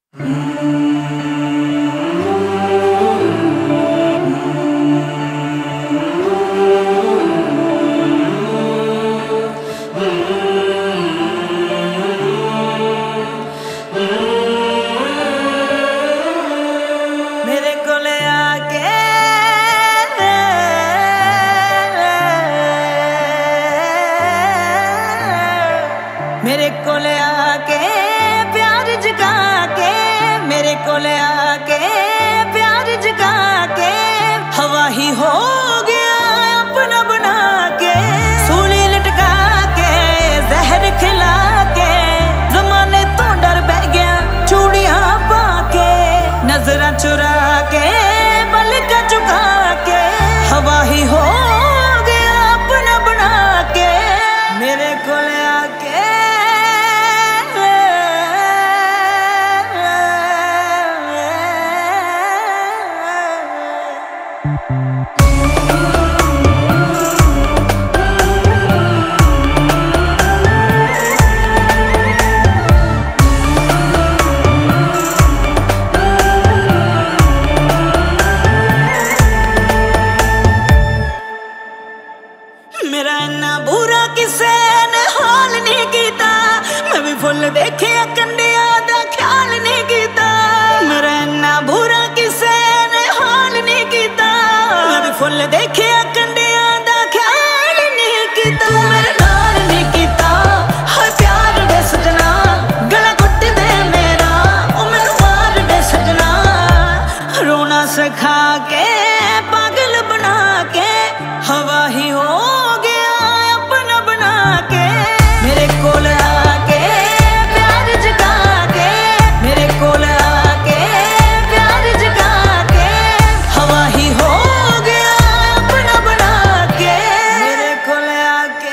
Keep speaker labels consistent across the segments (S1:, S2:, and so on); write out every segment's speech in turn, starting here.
S1: मेरे कोले आके मेरे कोले आके प्यार जगा के, मेरे कोले आके प्यार जगा के, हवा ही हो गया अपना बना के, सूली लटका के जहर खिला के, जमाने तो डर बह गया चूड़ियां पाके, नजरा चुरा के पलक चुका के, हवा ही हो गया अपना बना के, मेरे कोले आके मेरा इन्ना बुरा किसे ने हाल नहीं कीता, मैं भी फुल देखे कंडिया दा ख्याल नहीं कीता, मेरा इन्ना बुरा किसे ने हाल नहीं कीता, मैं भी फुल देखे कंडिया दा ख्याल नहीं कीता, मेरे नाल नहीं कीता हर प्यार दे सजना, गला घुट दे मेरा ओ मैनू मार दे सजना, रोना सिखा के पागल बना के, हवा ही हो मेरे कोल आके प्यार जगा के, मेरे कोल आके प्यार जगा के, हवा ही हो गया अपना बना के, मेरे कोल आके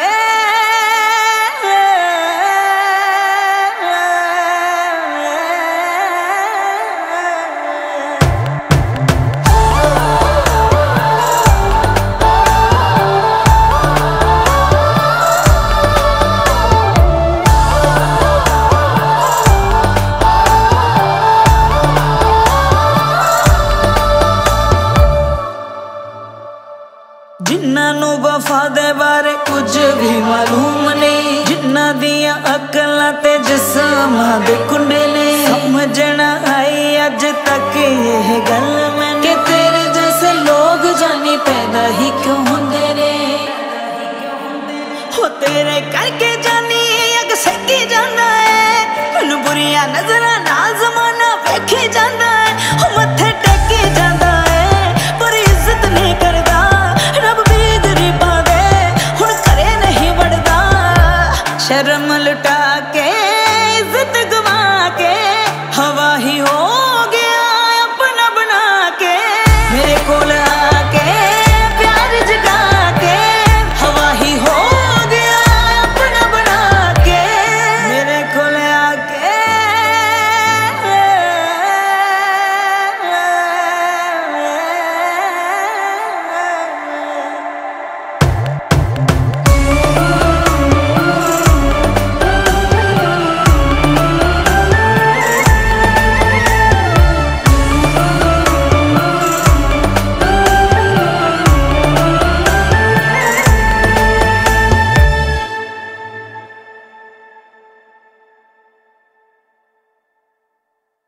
S1: जिन्ना नू वफा दे बारे कुछ भी मालूम नहीं, जिन्ना दिया अकलां ते जिस्मां दे कुंडे ने, समझना आई अज तक यह गल